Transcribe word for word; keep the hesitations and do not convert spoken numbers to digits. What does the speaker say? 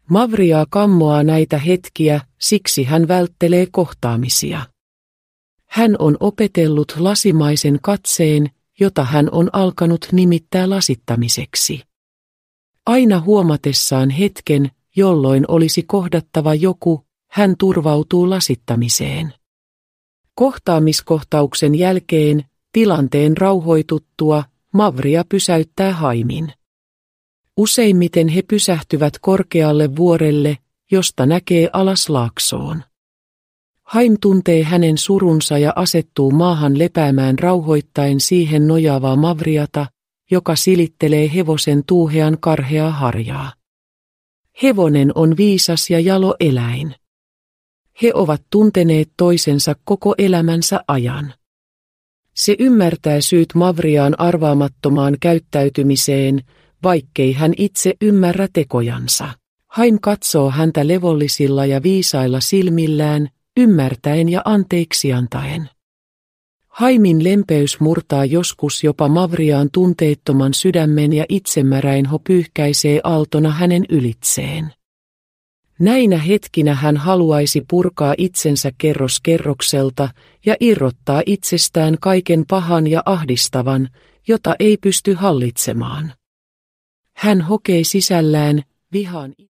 Mavriaa kammoaa näitä hetkiä, siksi hän välttelee kohtaamisia. Hän on opetellut lasimaisen katseen, jota hän on alkanut nimittää lasittamiseksi. Aina huomatessaan hetken, jolloin olisi kohdattava joku, hän turvautuu lasittamiseen. Kohtaamiskohtauksen jälkeen, tilanteen rauhoituttua, Mavria pysäyttää Haimin. Useimmiten he pysähtyvät korkealle vuorelle, josta näkee alas laaksoon. Haim tuntee hänen surunsa ja asettuu maahan lepäämään rauhoittaen siihen nojaavaa Mavriata, joka silittelee hevosen tuuhean karheaa harjaa. Hevonen on viisas ja jalo eläin. He ovat tunteneet toisensa koko elämänsä ajan. Se ymmärtää syyt Mavriaan arvaamattomaan käyttäytymiseen, vaikkei hän itse ymmärrä tekojansa. Haim katsoo häntä levollisilla ja viisailla silmillään, ymmärtäen ja anteeksi antaen. Haimin lempeys murtaa joskus jopa Mavriaan tunteettoman sydämen ja itsemäräinho pyyhkäisee aaltona hänen ylitseen. Näinä hetkinä hän haluaisi purkaa itsensä kerros kerrokselta ja irrottaa itsestään kaiken pahan ja ahdistavan, jota ei pysty hallitsemaan. Hän hokee sisällään vihan